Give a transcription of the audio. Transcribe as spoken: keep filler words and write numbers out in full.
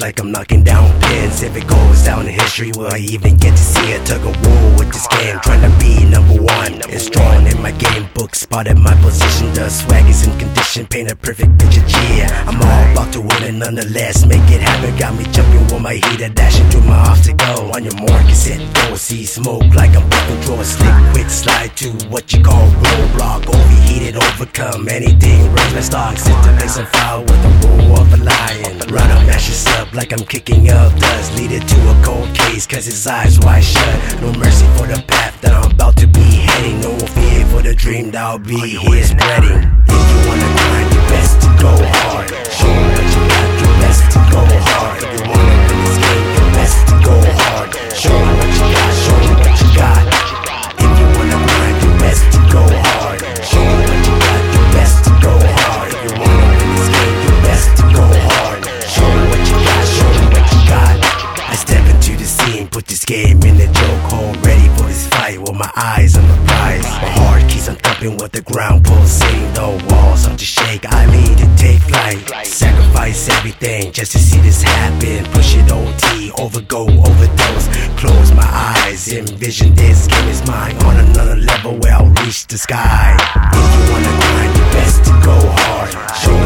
like I'm knocking down pins. If it goes down in history, will I even get to see a tug of war with this game? Trying to be number one and strong in my game book. Spotted my position, the swag is in condition. Paint a perfect picture, yeah. I'm all about to win and nonetheless make it happen. Got me jumping with my heater, dashing through my obstacle. On your mark, get set, go. See smoke like I'm about to draw a slick, quick slide to what you call roadblock. Overheated, overcome anything. Raise my stocks into make some fire with the roar of a lion. Run up, mash this up like I'm kicking up dust. Lead it to a cold case, cause his eyes wide shut. No mercy for the path that I'm about to be heading. No fear for the dream that I'll be here spreading. If you wanna grind your best to go hard, show me what you got, your best to go hard. If you wanna win this game, your best to go hard. Show me what you got, show me what you got. If you wanna grind your best to go hard, show me what you got, your best to go hard. If you wanna win this game, your best to go hard. Show me what you got, show me what you got. I step into the scene, put this game in the chokehold, ready for this fight with my eyes on the prize. My heart keeps on thumping with the ground pulsating, the walls start to shake. I need to take flight, sacrifice everything just to see this happen. Push it O T, overgo, overdose. Close my eyes, envision this game is mine. On another level where I'll reach the sky. If you wanna grind your best to go hard, show